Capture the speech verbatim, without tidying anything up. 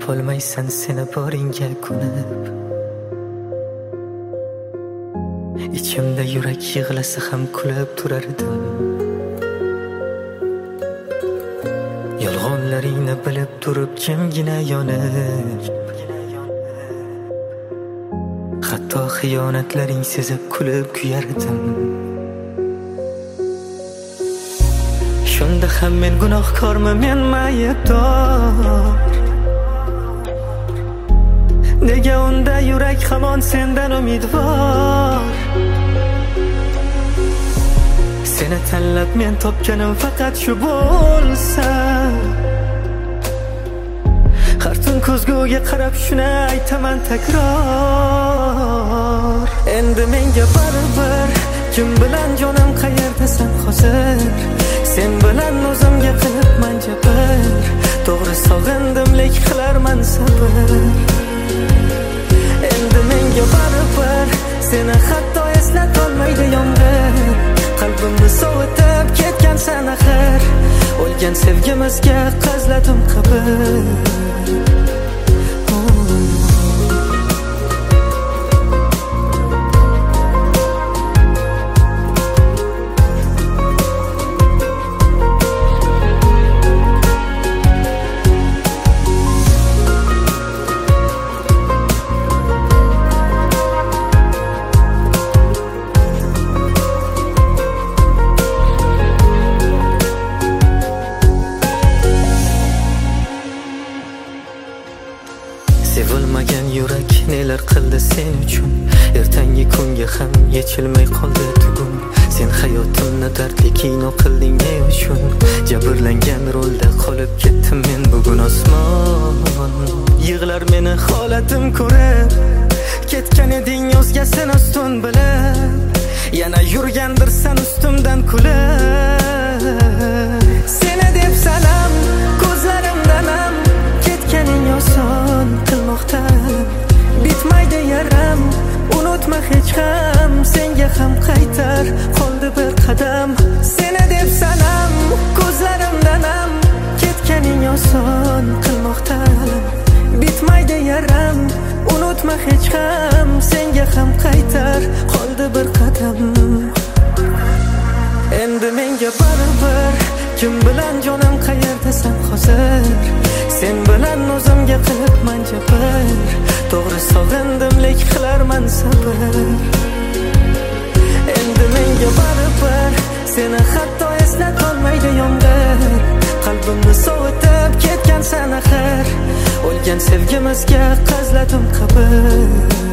topolmaysan seni boringga ko'nib. Ichimda yurak yig'lasa ham kulib turardim. Yolg'onlaringni bilib turib jimgina yonib, hatto xiyonatlaring sezib kulib kuyardim. Shunda ham men gunohkormi, men aybdor? Nega unda yurak hamon sendan umidvor? Seni tanlab men topganim faqat shu bo'lsa, har tun ko'zguga qarab shuni aytaman takror. Endi menga baribir, kim bilan jonim qayerdasan hozir? Sen bilan o'zimga qilibman jabr, to'g'ri sog'indim lek qilarman sabr. Endi menga baribir, seni hatto eslatolmaydi yomg'ir. Qalbimni sovutib ketgansan axir, o'lgan sevgimizga qazladim qabr. Sevilmagan yurak nelar qildi sen uchun, ertangi kunga ham yechilmay qoldi tugun. Sen hayotimni dardli kino qilding ne uchun? Jabrlangan rolda qolib ketdim men bugun. Osmon yig'lar meni holatim ko'rib, ketgan eding o'zgasini ustun bilib, yana yurgandirsan ustimdan kulib. Seni deb salam ko'zlarimdan ham, ketganing oson qilmoqda. Bitmaydi yaram, unutma hech ham, senga ham qaytar qoldi bir qadam. Seni deb salam ko'zlarimdan ham, ketganing oson qilmoqda. Bitmaydi yaram, unutma hech ham, senga ham qaytar qoldi bir qadam. Endi menga baribir, kim bilan jonim qayerdasan hozir? Sen bilan o'zimga qilibman jabr, to'g'ri sog'indim lek qilarman sabr. Endi menga baribir, seni hatto eslatolmaydi yomg'ir. Qalbimni sovutib ketgansan axir, o'lgan sevgimizga qazladim qabr.